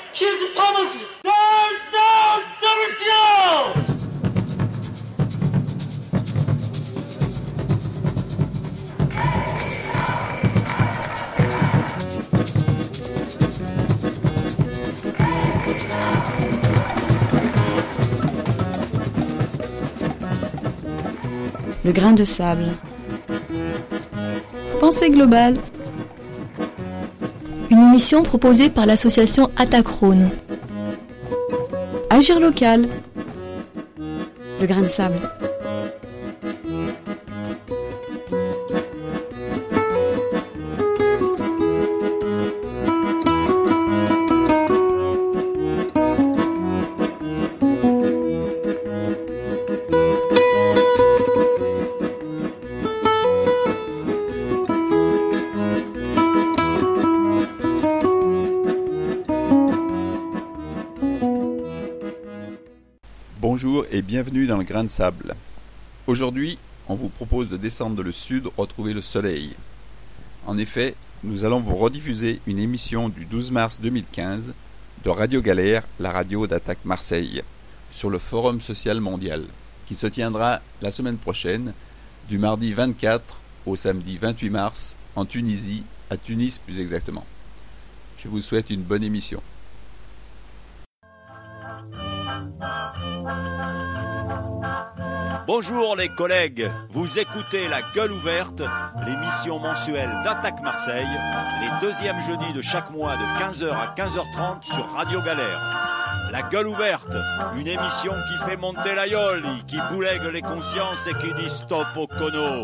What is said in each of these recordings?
Here's the promise. Down, down, double down. Le grain de sable. Pensée globale. Une émission proposée par l'association Atacrone. Agir local. Le grain de sable. Bonjour et bienvenue dans le grain de sable. Aujourd'hui, on vous propose de descendre dans le sud retrouver le soleil. En effet, nous allons vous rediffuser une émission du 12 mars 2015 de Radio Galère, la radio d'Attaque Marseille, sur le Forum social mondial, qui se tiendra la semaine prochaine, du mardi 24 au samedi 28 mars, en Tunisie, à Tunis plus exactement. Je vous souhaite une bonne émission. Bonjour les collègues, vous écoutez La Gueule Ouverte, l'émission mensuelle d'Attaque Marseille, les deuxièmes jeudis de chaque mois de 15h à 15h30 sur Radio Galère. La Gueule Ouverte, une émission qui fait monter la yole, qui boulègue les consciences et qui dit stop au cono.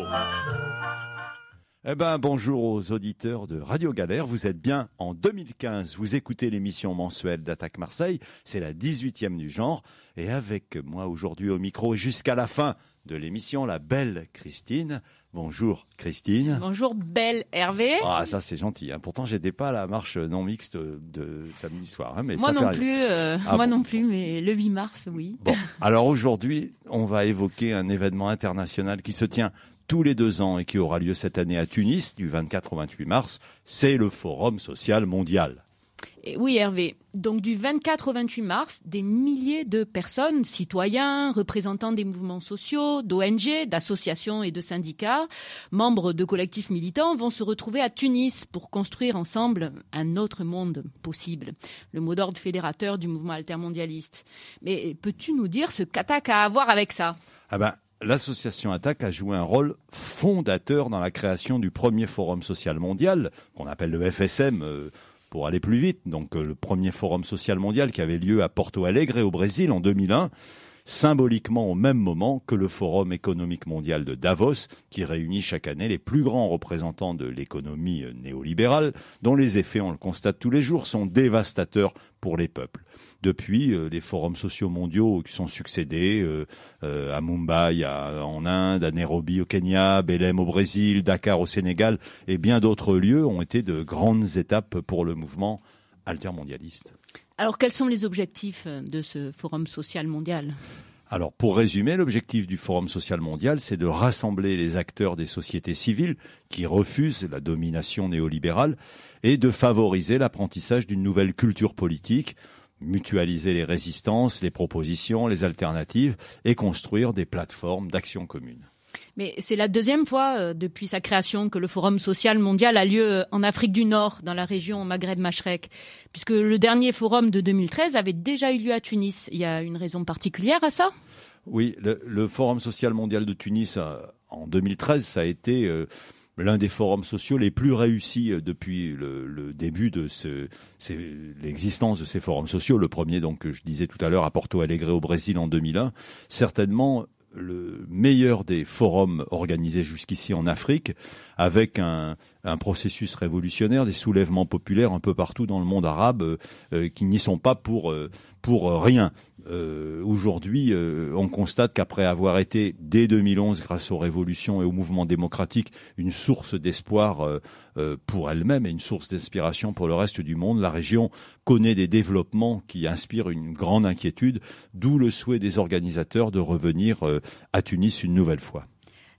Bonjour aux auditeurs de Radio Galère, vous êtes bien en 2015, vous écoutez l'émission mensuelle d'Attaque Marseille, c'est la 18e du genre, et avec moi aujourd'hui au micro et jusqu'à la fin de l'émission, la belle Christine. Bonjour Christine. Bonjour belle Hervé. Ah ça c'est gentil, hein. Pourtant j'étais pas à la marche non mixte de samedi soir. Hein, mais moi ça non fait plus, non plus, mais le 8 mars oui. Bon, alors aujourd'hui on va évoquer un événement international qui se tient tous les 2 ans et qui aura lieu cette année à Tunis, du 24 au 28 mars, c'est le Forum social mondial. Et oui Hervé, donc du 24 au 28 mars, des milliers de personnes, citoyens, représentants des mouvements sociaux, d'ONG, d'associations et de syndicats, membres de collectifs militants vont se retrouver à Tunis pour construire ensemble un autre monde possible. Le mot d'ordre fédérateur du mouvement altermondialiste. Mais peux-tu nous dire ce qu'Attaque a à voir avec ça ? L'association Attaque a joué un rôle fondateur dans la création du premier forum social mondial, qu'on appelle le FSM pour aller plus vite, donc le premier forum social mondial qui avait lieu à Porto Alegre au Brésil en 2001, symboliquement au même moment que le Forum économique mondial de Davos, qui réunit chaque année les plus grands représentants de l'économie néolibérale, dont les effets, on le constate tous les jours, sont dévastateurs pour les peuples. Depuis, les forums sociaux mondiaux qui sont succédés à Mumbai en Inde, à Nairobi au Kenya, Belém au Brésil, Dakar au Sénégal et bien d'autres lieux ont été de grandes étapes pour le mouvement altermondialiste. Alors, quels sont les objectifs de ce Forum social mondial ? Alors, pour résumer, l'objectif du Forum social mondial, c'est de rassembler les acteurs des sociétés civiles qui refusent la domination néolibérale et de favoriser l'apprentissage d'une nouvelle culture politique, mutualiser les résistances, les propositions, les alternatives et construire des plateformes d'action commune. Mais c'est la deuxième fois depuis sa création que le Forum social mondial a lieu en Afrique du Nord, dans la région Maghreb-Machrek, puisque le dernier forum de 2013 avait déjà eu lieu à Tunis. Il y a une raison particulière à ça ? Oui, le Forum social mondial de Tunis en 2013, ça a été l'un des forums sociaux les plus réussis depuis le début de l'existence de ces forums sociaux. Le premier, donc, que je disais tout à l'heure, à Porto Alegre au Brésil en 2001, certainement le meilleur des forums organisés jusqu'ici en Afrique, avec un processus révolutionnaire, des soulèvements populaires un peu partout dans le monde arabe qui n'y sont pas pour rien. Aujourd'hui, on constate qu'après avoir été, dès 2011, grâce aux révolutions et aux mouvements démocratiques, une source d'espoir pour elle-même et une source d'inspiration pour le reste du monde, la région connaît des développements qui inspirent une grande inquiétude, d'où le souhait des organisateurs de revenir à Tunis une nouvelle fois.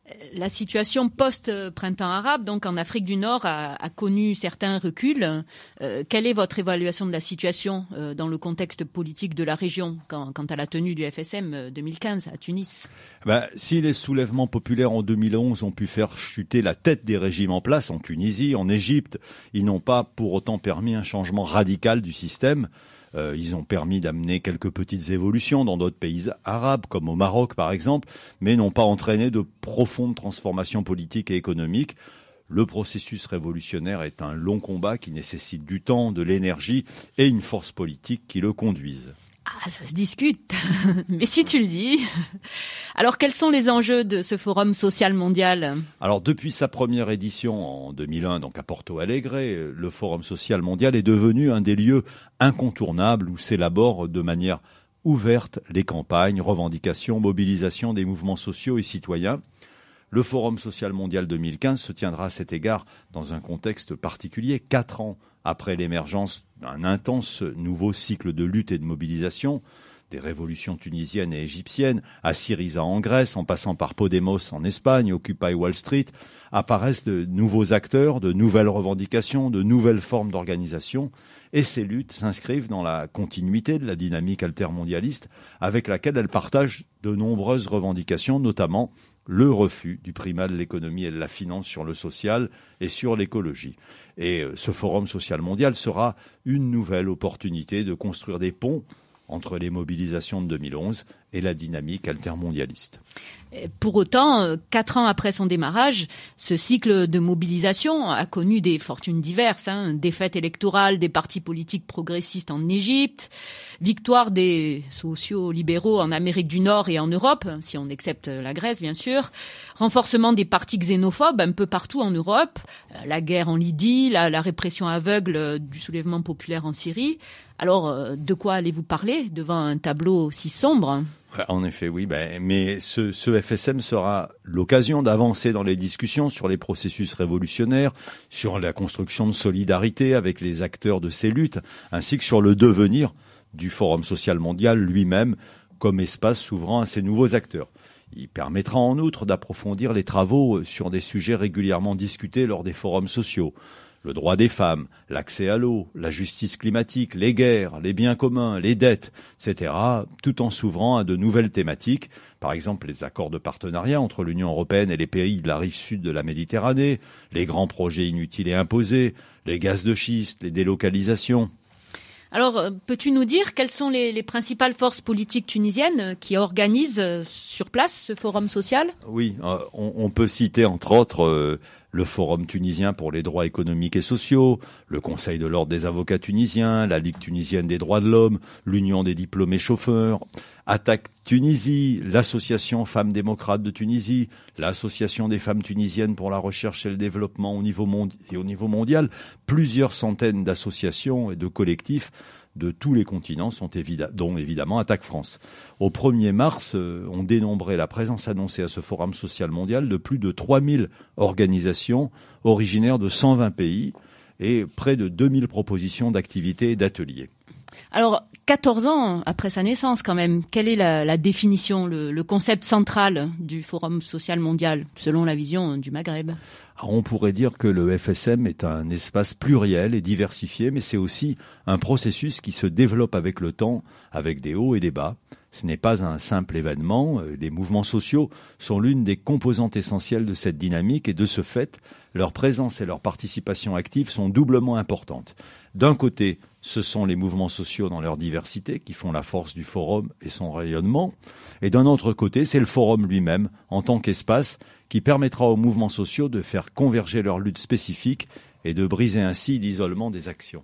La situation post-printemps arabe, donc en Afrique du Nord, a connu certains reculs. Quelle est votre évaluation de la situation dans le contexte politique de la région quant à la tenue du FSM 2015 à Tunis? Si les soulèvements populaires en 2011 ont pu faire chuter la tête des régimes en place en Tunisie, en Égypte, ils n'ont pas pour autant permis un changement radical du système. Ils ont permis d'amener quelques petites évolutions dans d'autres pays arabes, comme au Maroc par exemple, mais n'ont pas entraîné de profondes transformations politiques et économiques. Le processus révolutionnaire est un long combat qui nécessite du temps, de l'énergie et une force politique qui le conduise. Ah, ça se discute, mais si tu le dis. Alors, quels sont les enjeux de ce Forum social mondial? Alors, depuis sa première édition en 2001, donc à Porto Alegre, le Forum social mondial est devenu un des lieux incontournables où s'élaborent de manière ouverte les campagnes, revendications, mobilisations des mouvements sociaux et citoyens. Le Forum social mondial 2015 se tiendra à cet égard dans un contexte particulier, 4 ans après l'émergence d'un intense nouveau cycle de lutte et de mobilisation, des révolutions tunisiennes et égyptiennes, à Syriza en Grèce, en passant par Podemos en Espagne, Occupy Wall Street, apparaissent de nouveaux acteurs, de nouvelles revendications, de nouvelles formes d'organisation, et ces luttes s'inscrivent dans la continuité de la dynamique altermondialiste avec laquelle elles partagent de nombreuses revendications, notamment le refus du primat de l'économie et de la finance sur le social et sur l'écologie. Et ce Forum social mondial sera une nouvelle opportunité de construire des ponts entre les mobilisations de 2011 et la dynamique altermondialiste. Pour autant, 4 ans après son démarrage, ce cycle de mobilisation a connu des fortunes diverses. Défaite électorale des partis politiques progressistes en Égypte, victoire des sociaux-libéraux en Amérique du Nord et en Europe, si on accepte la Grèce bien sûr, renforcement des partis xénophobes un peu partout en Europe, la guerre en Lydie, la répression aveugle du soulèvement populaire en Syrie. Alors, de quoi allez-vous parler devant un tableau si sombre ? En effet, oui. Mais ce FSM sera l'occasion d'avancer dans les discussions sur les processus révolutionnaires, sur la construction de solidarité avec les acteurs de ces luttes, ainsi que sur le devenir du Forum social mondial lui-même comme espace s'ouvrant à ces nouveaux acteurs. Il permettra en outre d'approfondir les travaux sur des sujets régulièrement discutés lors des forums sociaux. Le droit des femmes, l'accès à l'eau, la justice climatique, les guerres, les biens communs, les dettes, etc., tout en s'ouvrant à de nouvelles thématiques, par exemple les accords de partenariat entre l'Union européenne et les pays de la rive sud de la Méditerranée, les grands projets inutiles et imposés, les gaz de schiste, les délocalisations. Alors, peux-tu nous dire quelles sont les principales forces politiques tunisiennes qui organisent sur place ce forum social ? Oui, on peut citer entre autres le Forum tunisien pour les droits économiques et sociaux, le Conseil de l'ordre des avocats tunisiens, la Ligue tunisienne des droits de l'homme, l'Union des diplômés chauffeurs, Attaque Tunisie, l'Association Femmes démocrates de Tunisie, l'Association des femmes tunisiennes pour la recherche et le développement au niveau mondial. Plusieurs centaines d'associations et de collectifs de tous les continents, dont évidemment Attaque France. Au 1er mars, on dénombrait la présence annoncée à ce Forum social mondial de plus de 3000 organisations originaires de 120 pays et près de 2000 propositions d'activités et d'ateliers. Alors, 14 ans après sa naissance quand même, quelle est la définition, le concept central du Forum social mondial, selon la vision du Maghreb ? Alors on pourrait dire que le FSM est un espace pluriel et diversifié, mais c'est aussi un processus qui se développe avec le temps, avec des hauts et des bas. Ce n'est pas un simple événement. Les mouvements sociaux sont l'une des composantes essentielles de cette dynamique et de ce fait, leur présence et leur participation active sont doublement importantes. D'un côté, ce sont les mouvements sociaux dans leur diversité qui font la force du forum et son rayonnement. Et d'un autre côté, c'est le forum lui-même, en tant qu'espace, qui permettra aux mouvements sociaux de faire converger leurs luttes spécifiques et de briser ainsi l'isolement des actions.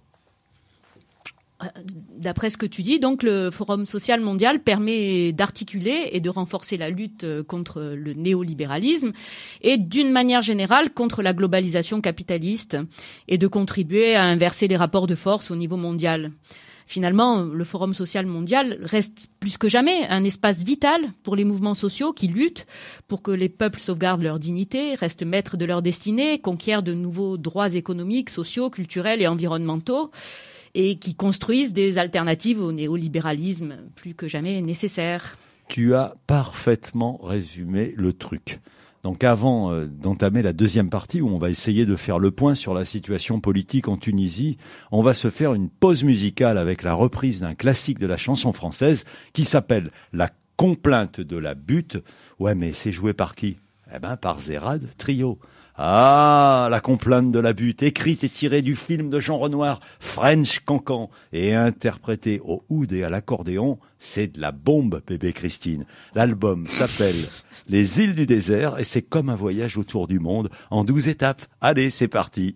D'après ce que tu dis, donc le Forum social mondial permet d'articuler et de renforcer la lutte contre le néolibéralisme et d'une manière générale contre la globalisation capitaliste et de contribuer à inverser les rapports de force au niveau mondial. Finalement, le Forum social mondial reste plus que jamais un espace vital pour les mouvements sociaux qui luttent pour que les peuples sauvegardent leur dignité, restent maîtres de leur destinée, conquièrent de nouveaux droits économiques, sociaux, culturels et environnementaux, et qui construisent des alternatives au néolibéralisme plus que jamais nécessaires. Tu as parfaitement résumé le truc. Donc avant d'entamer la deuxième partie où on va essayer de faire le point sur la situation politique en Tunisie, on va se faire une pause musicale avec la reprise d'un classique de la chanson française qui s'appelle La complainte de la butte. Ouais, mais c'est joué par qui ? Eh ben par Zérad Trio. Ah, La complainte de la butte, écrite et tirée du film de Jean Renoir, French Cancan, et interprétée au oud et à l'accordéon, c'est de la bombe, bébé Christine. L'album s'appelle Les îles du désert et c'est comme un voyage autour du monde en 12 étapes. Allez, c'est parti.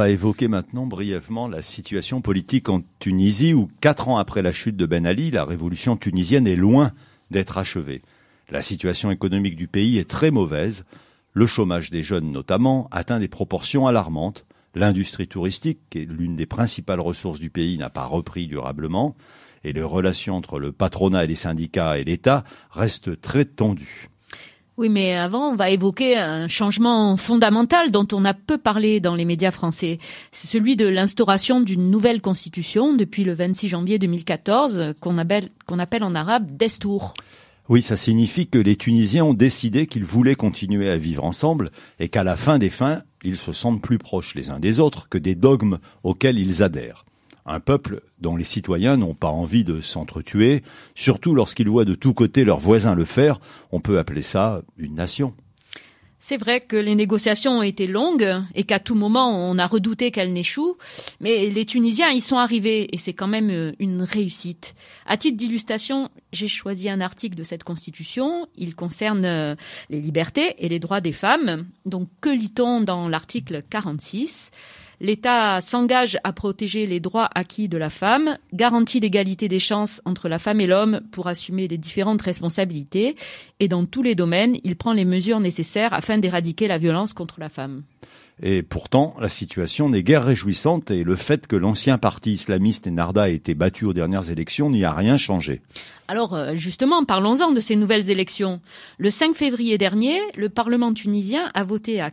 va évoquer maintenant brièvement la situation politique en Tunisie où 4 ans après la chute de Ben Ali, la révolution tunisienne est loin d'être achevée. La situation économique du pays est très mauvaise. Le chômage des jeunes notamment atteint des proportions alarmantes. L'industrie touristique, qui est l'une des principales ressources du pays, n'a pas repris durablement. Et les relations entre le patronat et les syndicats et l'État restent très tendues. Oui, mais avant, on va évoquer un changement fondamental dont on a peu parlé dans les médias français. C'est celui de l'instauration d'une nouvelle constitution depuis le 26 janvier 2014, qu'on appelle en arabe Destour. Oui, ça signifie que les Tunisiens ont décidé qu'ils voulaient continuer à vivre ensemble et qu'à la fin des fins, ils se sentent plus proches les uns des autres que des dogmes auxquels ils adhèrent. Un peuple dont les citoyens n'ont pas envie de s'entretuer, surtout lorsqu'ils voient de tous côtés leurs voisins le faire, on peut appeler ça une nation. C'est vrai que les négociations ont été longues et qu'à tout moment on a redouté qu'elles n'échouent, mais les Tunisiens y sont arrivés et c'est quand même une réussite. À titre d'illustration, j'ai choisi un article de cette constitution. Il concerne les libertés et les droits des femmes. Donc que lit-on dans l'article 46 ? L'État s'engage à protéger les droits acquis de la femme, garantit l'égalité des chances entre la femme et l'homme pour assumer les différentes responsabilités et dans tous les domaines, il prend les mesures nécessaires afin d'éradiquer la violence contre la femme. Et pourtant, la situation n'est guère réjouissante et le fait que l'ancien parti islamiste Ennahda ait été battu aux dernières élections n'y a rien changé. Alors justement, parlons-en de ces nouvelles élections. Le 5 février dernier, le Parlement tunisien a voté à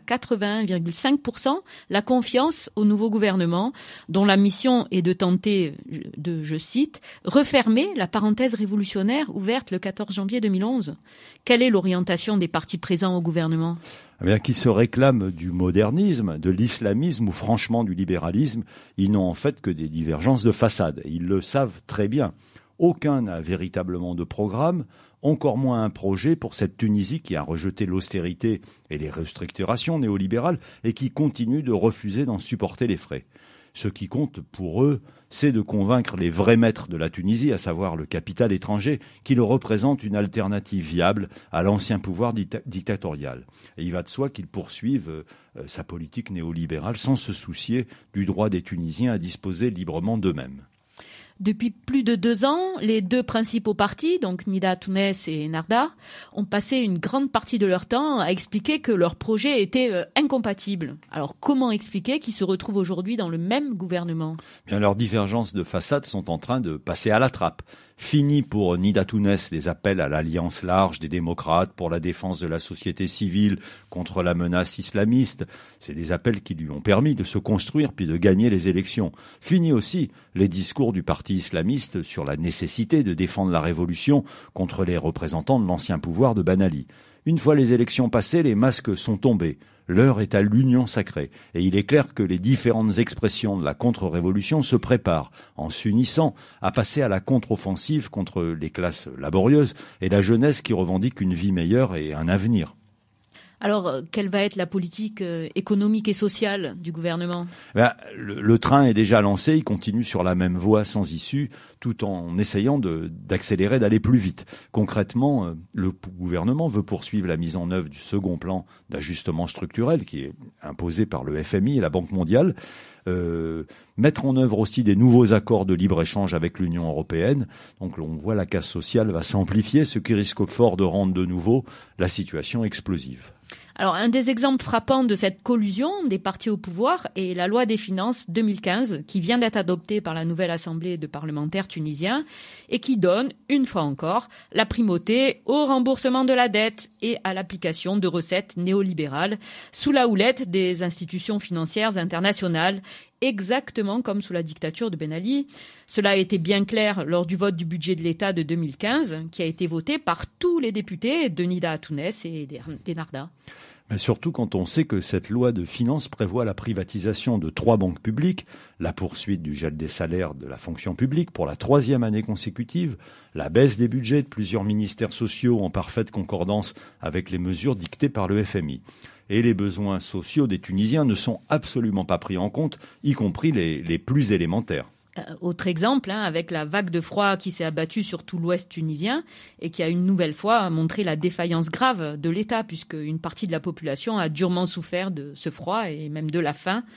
81,5% la confiance au nouveau gouvernement, dont la mission est de tenter de, je cite, « refermer la parenthèse révolutionnaire ouverte le 14 janvier 2011 ». Quelle est l'orientation des partis présents au gouvernement ? Eh bien, qui se réclament du modernisme, de l'islamisme ou franchement du libéralisme, ils n'ont en fait que des divergences de façade. Ils le savent très bien. Aucun n'a véritablement de programme, encore moins un projet pour cette Tunisie qui a rejeté l'austérité et les restructurations néolibérales et qui continue de refuser d'en supporter les frais. Ce qui compte pour eux, c'est de convaincre les vrais maîtres de la Tunisie, à savoir le capital étranger, qu'il représente une alternative viable à l'ancien pouvoir dictatorial. Et il va de soi qu'ils poursuivent sa politique néolibérale sans se soucier du droit des Tunisiens à disposer librement d'eux-mêmes. Depuis plus de 2 ans, les 2 principaux partis, donc Nida Tounes et Ennahda, ont passé une grande partie de leur temps à expliquer que leur projet était incompatible. Alors comment expliquer qu'ils se retrouvent aujourd'hui dans le même gouvernement ? Bien, leurs divergences de façade sont en train de passer à la trappe. Fini pour Nida Tounes les appels à l'alliance large des démocrates pour la défense de la société civile contre la menace islamiste. C'est des appels qui lui ont permis de se construire puis de gagner les élections. Fini aussi les discours du parti islamiste sur la nécessité de défendre la révolution contre les représentants de l'ancien pouvoir de Ben Ali. Une fois les élections passées, les masques sont tombés. L'heure est à l'union sacrée, et il est clair que les différentes expressions de la contre-révolution se préparent, en s'unissant, à passer à la contre-offensive contre les classes laborieuses et la jeunesse qui revendique une vie meilleure et un avenir. Alors, quelle va être la politique économique et sociale du gouvernement ? Le train est déjà lancé, il continue sur la même voie sans issue, tout en essayant d'accélérer, d'aller plus vite. Concrètement, le gouvernement veut poursuivre la mise en œuvre du second plan d'ajustement structurel qui est imposé par le FMI et la Banque mondiale, mettre en œuvre aussi des nouveaux accords de libre-échange avec l'Union européenne. Donc on voit la casse sociale va s'amplifier, ce qui risque fort de rendre de nouveau la situation explosive. Alors, un des exemples frappants de cette collusion des partis au pouvoir est la loi des finances 2015 qui vient d'être adoptée par la nouvelle Assemblée de parlementaires tunisiens et qui donne, une fois encore, la primauté au remboursement de la dette et à l'application de recettes néolibérales sous la houlette des institutions financières internationales, exactement comme sous la dictature de Ben Ali. Cela a été bien clair lors du vote du budget de l'État de 2015 qui a été voté par tous les députés de Nida Tounes et d'Ennahda. Mais surtout quand on sait que cette loi de finances prévoit la privatisation de 3 banques publiques, la poursuite du gel des salaires de la fonction publique pour la 3e année consécutive, la baisse des budgets de plusieurs ministères sociaux en parfaite concordance avec les mesures dictées par le FMI. Et les besoins sociaux des Tunisiens ne sont absolument pas pris en compte, y compris les plus élémentaires. Autre exemple, avec la vague de froid qui s'est abattue sur tout l'ouest tunisien et qui a une nouvelle fois montré la défaillance grave de l'État puisque une partie de la population a durement souffert de ce froid et même de la faim.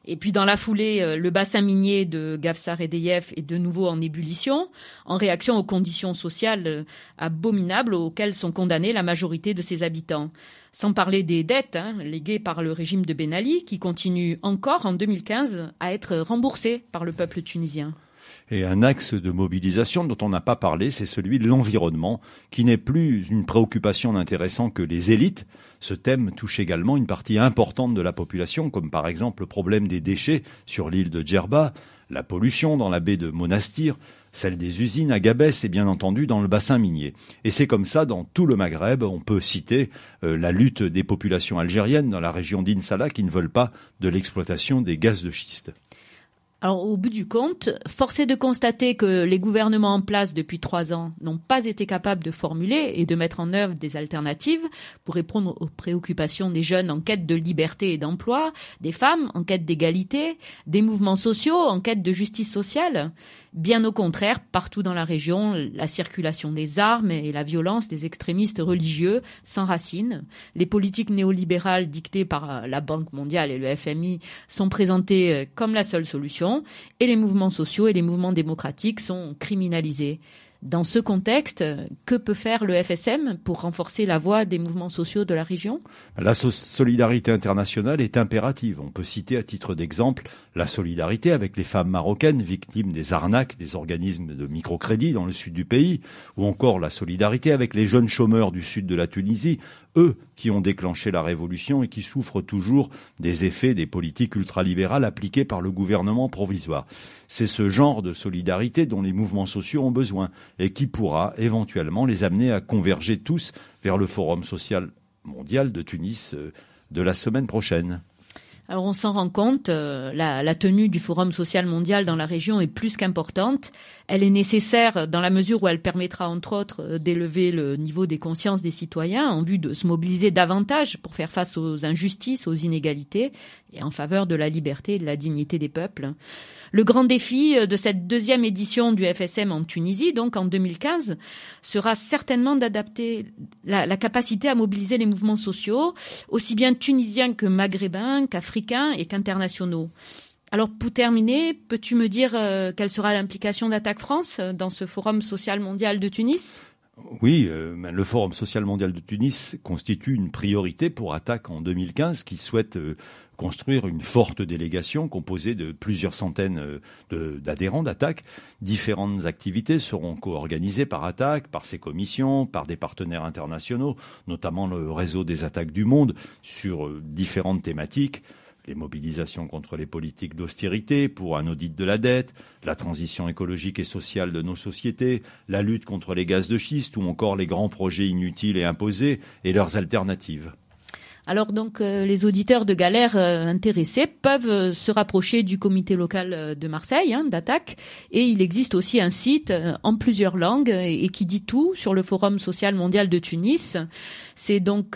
Et puis dans la foulée, le bassin minier de Gafsa-Redeyev est de nouveau en ébullition, en réaction aux conditions sociales abominables auxquelles sont condamnés la majorité de ses habitants. Sans parler des dettes léguées par le régime de Ben Ali, qui continuent encore en 2015 à être remboursées par le peuple tunisien. Et un axe de mobilisation dont on n'a pas parlé, c'est celui de l'environnement, qui n'est plus une préoccupation n'intéressant que les élites. Ce thème touche également une partie importante de la population, comme par exemple le problème des déchets sur l'île de Djerba, la pollution dans la baie de Monastir, celle des usines à Gabès et bien entendu dans le bassin minier. Et c'est comme ça dans tout le Maghreb. On peut citer la lutte des populations algériennes dans la région d'Insala qui ne veulent pas de l'exploitation des gaz de schiste. Alors, au bout du compte, force est de constater que les gouvernements en place depuis 3 ans n'ont pas été capables de formuler et de mettre en œuvre des alternatives pour répondre aux préoccupations des jeunes en quête de liberté et d'emploi, des femmes en quête d'égalité, des mouvements sociaux en quête de justice sociale. Bien au contraire, partout dans la région, la circulation des armes et la violence des extrémistes religieux s'enracinent. Les politiques néolibérales dictées par la Banque mondiale et le FMI sont présentées comme la seule solution et les mouvements sociaux et les mouvements démocratiques sont criminalisés. Dans ce contexte, que peut faire le FSM pour renforcer la voix des mouvements sociaux de la région ? La solidarité internationale est impérative. On peut citer à titre d'exemple la solidarité avec les femmes marocaines victimes des arnaques des organismes de microcrédit dans le sud du pays, ou encore la solidarité avec les jeunes chômeurs du sud de la Tunisie, eux qui ont déclenché la révolution et qui souffrent toujours des effets des politiques ultralibérales appliquées par le gouvernement provisoire. C'est ce genre de solidarité dont les mouvements sociaux ont besoin et qui pourra éventuellement les amener à converger tous vers le Forum social mondial de Tunis de la semaine prochaine. Alors on s'en rend compte, la tenue du Forum social mondial dans la région est plus qu'importante. Elle est nécessaire dans la mesure où elle permettra entre autres d'élever le niveau des consciences des citoyens en vue de se mobiliser davantage pour faire face aux injustices, aux inégalités et en faveur de la liberté et de la dignité des peuples. Le grand défi de cette 2e édition du FSM en Tunisie, donc en 2015, sera certainement d'adapter la capacité à mobiliser les mouvements sociaux, aussi bien tunisiens que maghrébins, qu'africains et qu'internationaux. Alors pour terminer, peux-tu me dire quelle sera l'implication d'Attaque France dans ce Forum social mondial de Tunis ? Oui, le Forum social mondial de Tunis constitue une priorité pour Attaque en 2015 qui souhaite construire une forte délégation composée de plusieurs centaines d'adhérents d'Attaque. Différentes activités seront co-organisées par Attaque, par ses commissions, par des partenaires internationaux, notamment le réseau des attaques du monde, sur différentes thématiques. Les mobilisations contre les politiques d'austérité pour un audit de la dette, la transition écologique et sociale de nos sociétés, la lutte contre les gaz de schiste ou encore les grands projets inutiles et imposés et leurs alternatives. Alors donc les auditeurs de Galère intéressés peuvent se rapprocher du comité local de Marseille, d'Attaque, et il existe aussi un site en plusieurs langues et qui dit tout sur le Forum social mondial de Tunis. C'est donc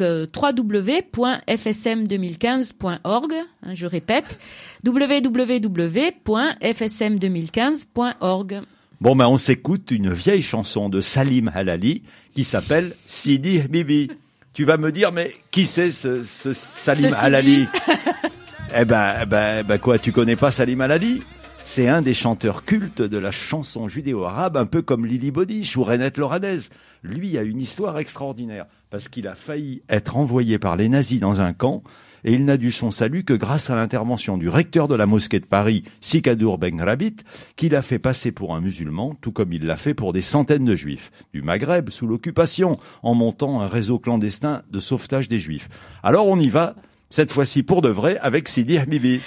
www.fsm2015.org, je répète, www.fsm2015.org. Bon, on s'écoute une vieille chanson de Salim Halali qui s'appelle Sidi Bibi. Tu vas me dire, mais qui c'est ce Salim Halali ? Quoi, tu connais pas Salim Halali ? C'est un des chanteurs cultes de la chanson judéo-arabe, un peu comme Lili Bodiche ou Renette Loradez. Lui a une histoire extraordinaire, parce qu'il a failli être envoyé par les nazis dans un camp, et il n'a dû son salut que grâce à l'intervention du recteur de la mosquée de Paris, Sikadour Ben Rabit, qui l'a fait passer pour un musulman, tout comme il l'a fait pour des centaines de juifs, du Maghreb sous l'occupation, en montant un réseau clandestin de sauvetage des juifs. Alors on y va, cette fois-ci pour de vrai, avec Sidi Bibi.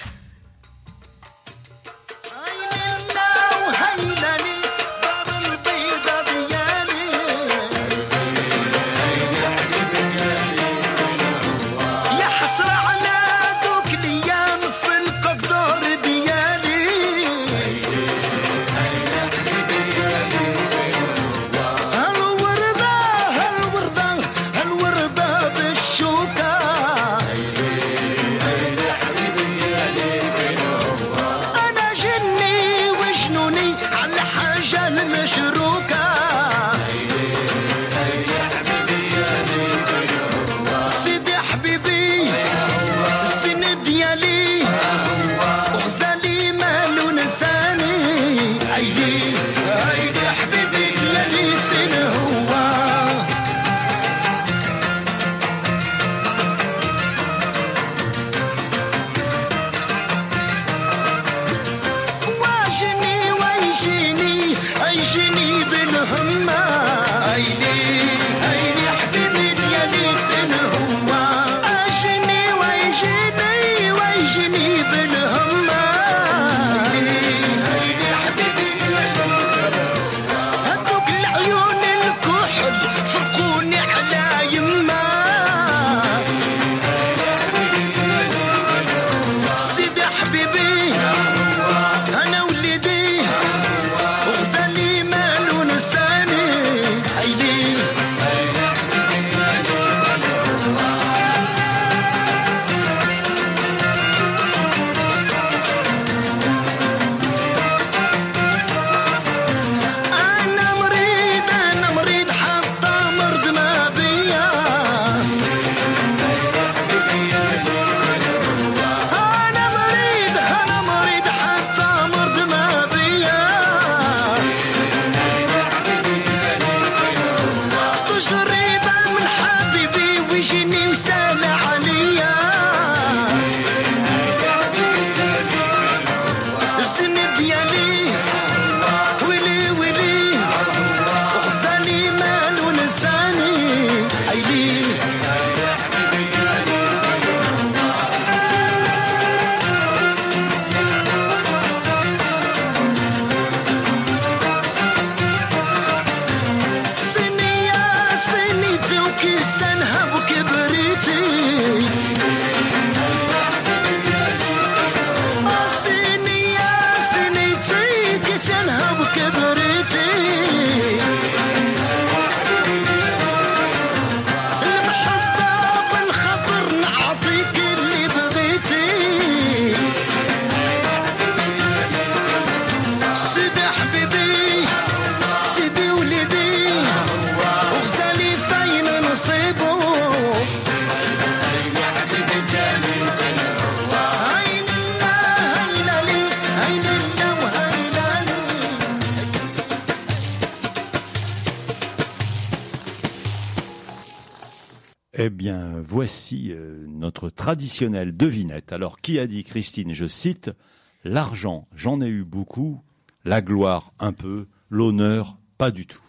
Eh bien, voici notre traditionnelle devinette. Alors, qui a dit, Christine, je cite, « L'argent, j'en ai eu beaucoup, la gloire, un peu, l'honneur, pas du tout ».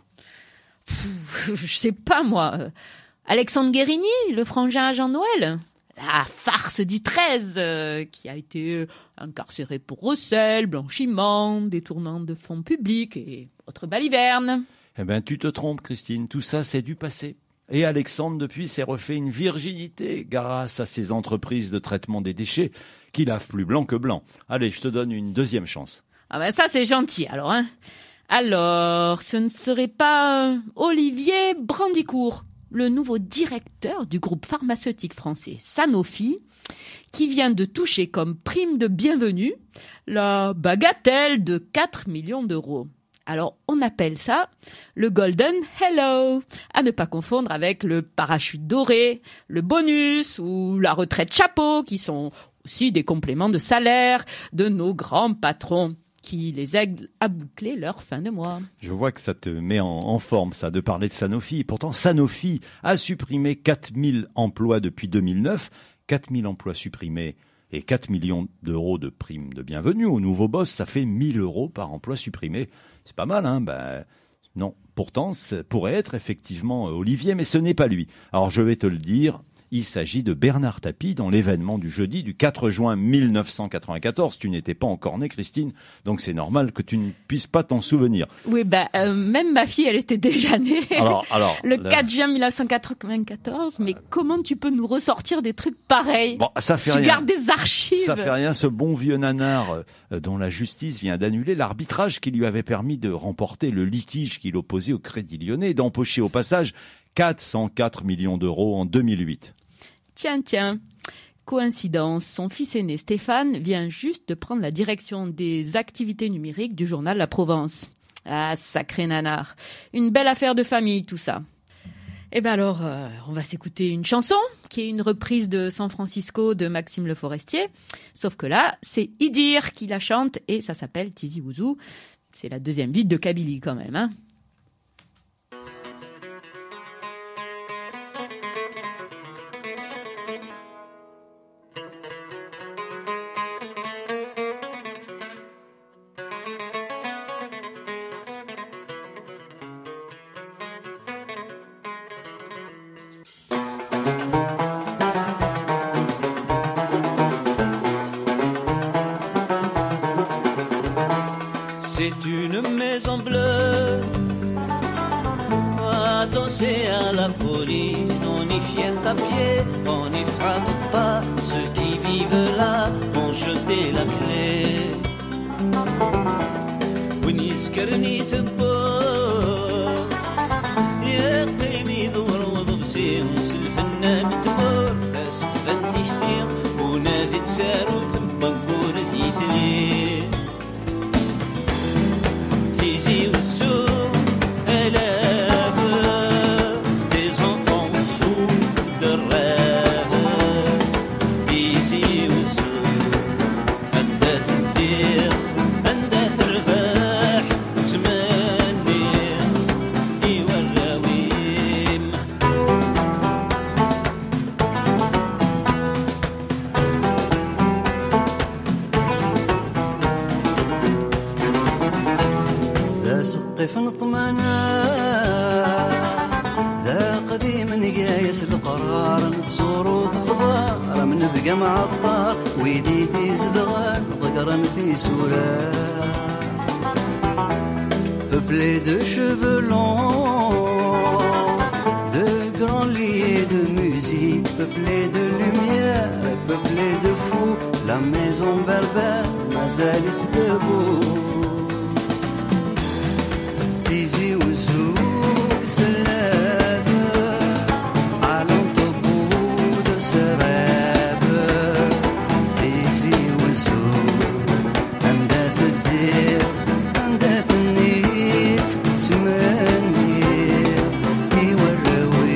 Je sais pas, moi. Alexandre Guérini, le frangin à Jean Noël. La farce du 13, qui a été incarcéré pour recel, blanchiment, détournant de fonds publics et autres balivernes. Eh bien, tu te trompes, Christine. Tout ça, c'est du passé. Et Alexandre, depuis, s'est refait une virginité grâce à ses entreprises de traitement des déchets qui lavent plus blanc que blanc. Allez, je te donne une deuxième chance. Ah ben ça, c'est gentil, alors, hein. Alors, ce ne serait pas Olivier Brandicourt, le nouveau directeur du groupe pharmaceutique français Sanofi, qui vient de toucher comme prime de bienvenue la bagatelle de 4 millions d'euros. Alors, on appelle ça le Golden Hello, à ne pas confondre avec le parachute doré, le bonus ou la retraite chapeau, qui sont aussi des compléments de salaire de nos grands patrons qui les aident à boucler leur fin de mois. Je vois que ça te met en forme, ça, de parler de Sanofi. Pourtant, Sanofi a supprimé 4000 emplois depuis 2009. 4000 emplois supprimés et 4 millions d'euros de primes de bienvenue au nouveau boss, ça fait 1000 euros par emploi supprimé. C'est pas mal, hein? Ben, non. Pourtant, ça pourrait être effectivement Olivier, mais ce n'est pas lui. Alors, je vais te le dire. Il s'agit de Bernard Tapie dans l'événement du jeudi du 4 juin 1994. Tu n'étais pas encore née, Christine, donc c'est normal que tu ne puisses pas t'en souvenir. Oui, même ma fille, elle était déjà née. Alors, le 4 juin 1994, mais comment tu peux nous ressortir des trucs pareils? Bon, ça fait rien. Tu gardes des archives. Ça fait rien, ce bon vieux nanar dont la justice vient d'annuler l'arbitrage qui lui avait permis de remporter le litige qu'il opposait au Crédit Lyonnais et d'empocher au passage 404 millions d'euros en 2008. Tiens, coïncidence, son fils aîné Stéphane vient juste de prendre la direction des activités numériques du journal La Provence. Ah, sacré nanar. Une belle affaire de famille, tout ça. Eh ben alors, on va s'écouter une chanson, qui est une reprise de San Francisco de Maxime Le Forestier. Sauf que là, c'est Idir qui la chante et ça s'appelle Tizi Ouzou. C'est la deuxième ville de Kabylie quand même, hein. C'est une maison bleue à danser à la colline. On y vient à pied, on n'y frappe pas. Ceux qui vivent là ont jeté la clé. ونذكرني ثبوت يا قيمي دور وضبسي ونس الفنان تموت فاس تفتي خير ونادي تسارو ثم نقول ديثري سقف نطمنا ذا قديم نقايس القرار نزورو ضفضار من بقى معطار ويدي في زدغان ضقرن في سورة peuplé de cheveux longs de grands lits de musique peuplé de lumière peuplé de fous la maison berbère ما زالت debout Tizi Ouzou se lève à l'entour de ses rêves. Tizi Ouzou, anda تدير anda تنيف تمنير يوروي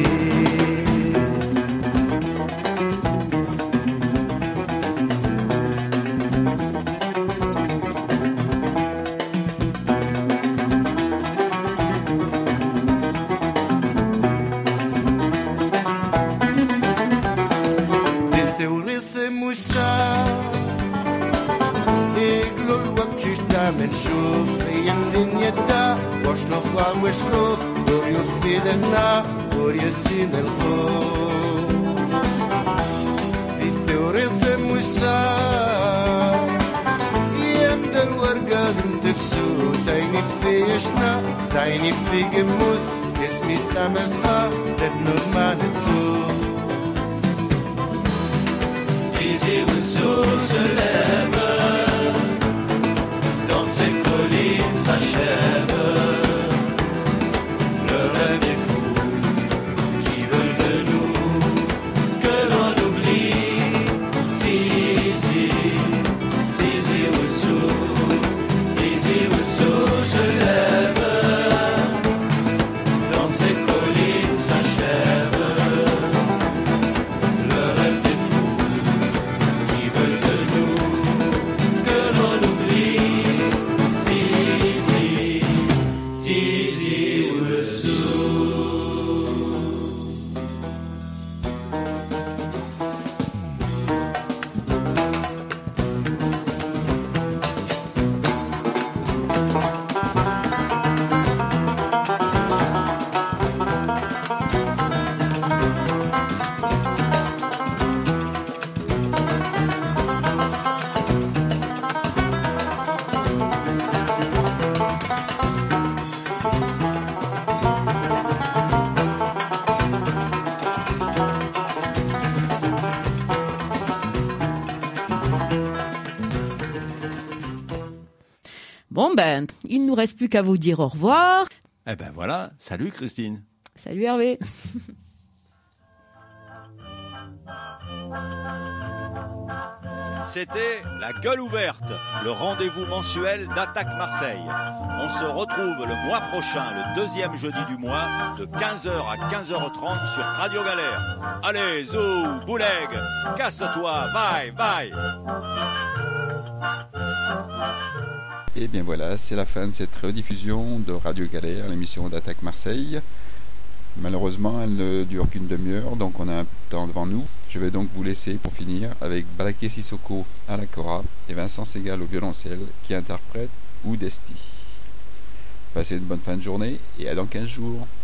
من شوف الدنيا دا واشلف واشلف دور يفيدنا دور يسين الخوف الدور زموسا يمد الورقة تفسو تايني في يشنا تايني في جموت اسمي استمسها تبنور ما نتسو Easy with so célèbre dans ces collines s'achève le rêve des fous qui veulent de nous que l'on oublie Fizi, Fizi Oussou se lève dans ces collines s'achève le rêve des fous qui veulent de nous que l'on oublie Fizi, Fizi Oussou. Bon ben, il ne nous reste plus qu'à vous dire au revoir. Eh ben voilà, salut Christine. Salut Hervé. C'était La Gueule Ouverte, le rendez-vous mensuel d'Attaque Marseille. On se retrouve le mois prochain, le deuxième jeudi du mois, de 15h à 15h30 sur Radio Galère. Allez, zou, bouleg, casse-toi, bye, bye. Et bien voilà, c'est la fin de cette rediffusion de Radio Galère, l'émission d'Attaque Marseille. Malheureusement, elle ne dure qu'une demi-heure, donc on a un peu de temps devant nous. Je vais donc vous laisser pour finir avec Balaké Sissoko à la kora et Vincent Segal au violoncelle qui interprète Oudesti. Passez une bonne fin de journée et à dans 15 jours.